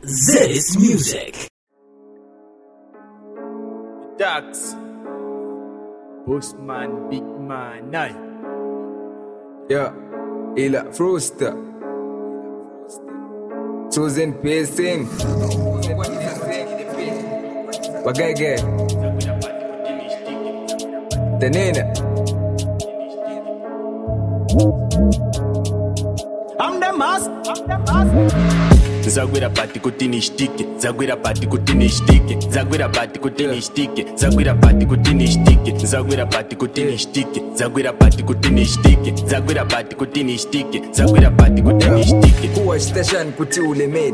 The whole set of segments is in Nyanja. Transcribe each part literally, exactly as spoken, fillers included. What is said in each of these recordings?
This music. Dax. Postman, big man, night. Yeah, Ila Froster. Chosen pacing. Bagay Tanina. I'm the mask. I'm the mask. Zagwira pati kutini shtike, Zagwira pati kutini shtike, Zagwira pati kutini shtike, Zagwira pati kutini shtike, Zagwira pati kutini shtike, Zagwira pati kutini shtike, Zagwira pati kutini shtike, Zagwira pati kutini shtike. Kuwa station kuti ulemedi,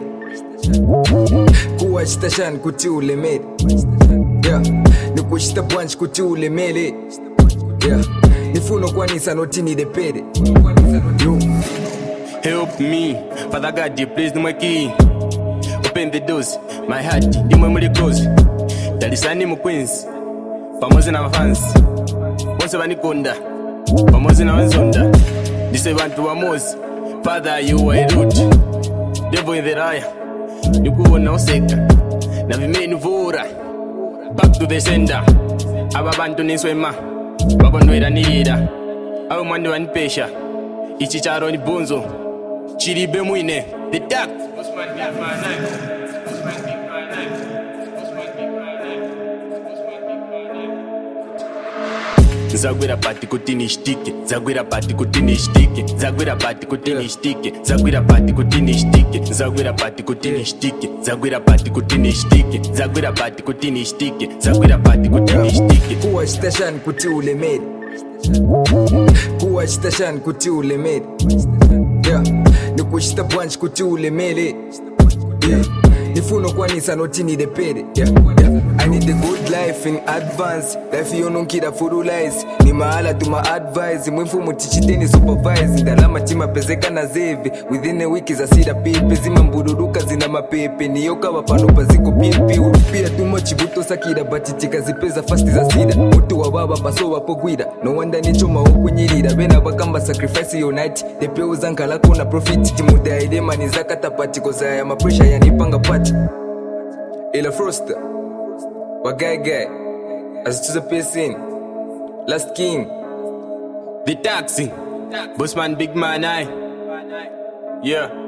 Kuwa station kuti ulemedi, yeah. Nikushita branch kuti ulemedi, yeah. Nifuno kwanisa notini de pede, yo. Help me, Father God, you please, no my key. Open the doors, my heart, the memory close. Talisani mu Queens, pamoja na fans. Once wanikonda, pamoja na wanzonda. This is one to Amos. Father, you are root. Devil in the raya, you go na oseka. Na vimeni vura. Back to the sender. Aba bantu niswema, babonwera nira. Aba mwandi wanipesha. Ichi charo ni bonzo. Chiribe mwine, the Dax. Postman big man life. Postman big man life. Postman big man life. Postman big man life. Zagwira pati kutini shtike, Zagwira pati kutini shtike, Zagwira pati kutini shtike, Zagwira pati kutini shtike, Zagwira pati kutini shtike, Zagwira pati kutini shtike, Zagwira pati kutini shtike, Zagwira pati kutini shtike. Kuwa station kuti ulemedi, Kuwa station kuti ulemedi, yeah. Nikushita branch kuti ulemedi, yeah. Nifuno kwanisa notini de pede, yeah, yeah. I need the good life in advance. Life yonunkida furulize. Ni mahala tuma advise. Mwifu mutichiteni supervise. Ndalama chima pezeka na zeve. Within a week za sida pepe. Zima mbuduruka zina mapepe. Niyoka wapano paziko pipi. Urupia tumo chibuto sakida. Batichika zipeza fasti za sida. Mutu wa baba paso wapo guida. No wanda nicho maoku nyirida. Bena bakamba sacrifice unite. Tepe uzanka lako na profit. Timuda idema nizaka tapati. Koza ya mapresha ya nipanga pati. Ila Froster. Bagay guy, as to the pacing, Last King, the Taxi, Bossman big man, I, yeah.